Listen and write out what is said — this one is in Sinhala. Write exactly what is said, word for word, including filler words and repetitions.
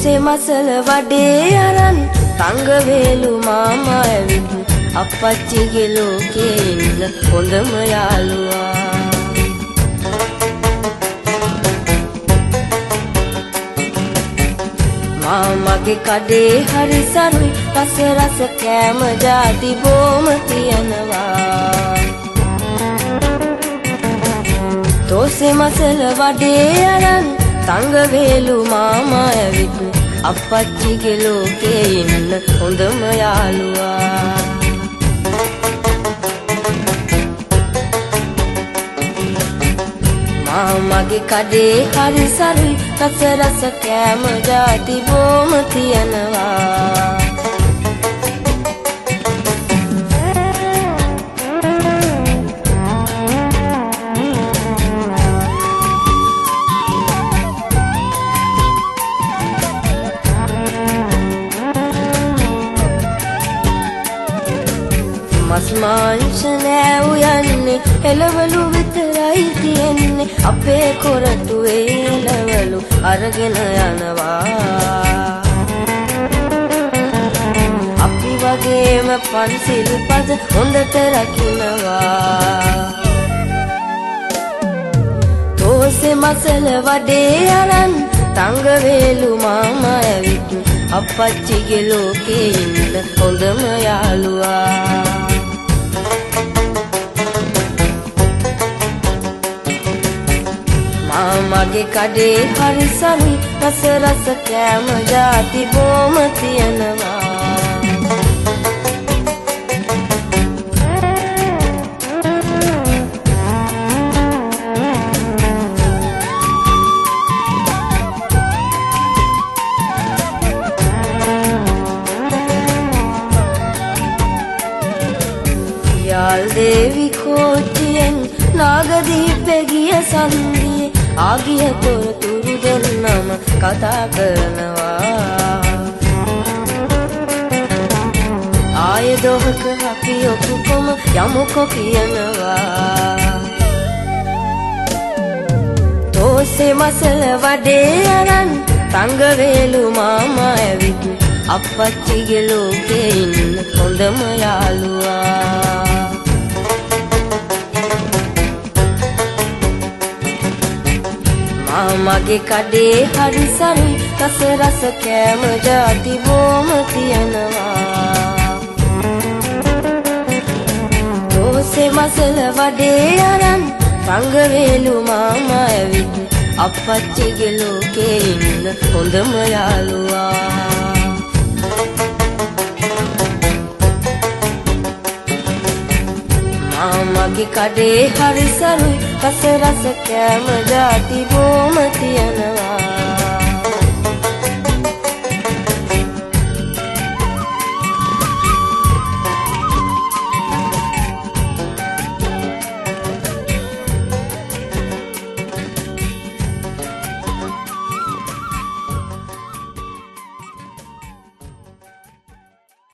තෝසේ මසල වඩේ අරන් තංගවේලු මාමා ඇවිත් අපච්චිගේ ලෝකේ ඉන්න හොඳම යාළුවා. මාමගේ කඩේ හරි සරුයි රස රස කෑම ජාති බොම තියනවා. තෝසේ මසල වඩේ අරන් තංගවේලු මාමා ඇවිත් අපච්චිගේ ලෝකේ ඉන්න හොඳම යාළුවා. මාමගේ කඩේ හරි සරුයි රස රස කෑම ජාති බොම තියනවා. මස් මාංශ නෑ උයන්නේ එළවලු විතරයි තියෙන්නේ අපේ කොරටුවේ එළවලු අරගෙන යනවා. අපි වගේම පන්සිල් පද හොඳට රකින්නවා. තෝසේ මසල වඩේ අරන් තංගවේලු මාමා ඇවිත් අපච්චිගේ ලෝකේ ඉන්න හොඳම යාළුවා. මාමගේ කඩේ හරි සරුයි රස රස කෑම ජාති බොම තියනවා. යාල් දේවි කෝච්චියෙන් නාගදීපෙ ගිය සන්දියේ ආගිය තොරතුරු දෙන්නම කතා කරනවා. ආය දොහක අපි ඔක්කොම යමුකෝ කියනවා. තෝසේ මසල වඩේ අරන් තංගවේලු මාමා ඇවිත් අපච්චිගේ ලෝකේ ඉන්න හොඳම යාළුවා. මාමගේ කඩේ හරි සරුයි රස රස කෑම ජාති බොම තියනවා. තෝසේ මසල වඩේ අරන් තංගවේලු මාමා ඇවිත් අපච්චිගේ ලෝකේ ඉන්න හොඳම යාළුවා. මාමගේ කඩේ හරි සරුයි රස රස කෑම ජාති බොම තියනවා.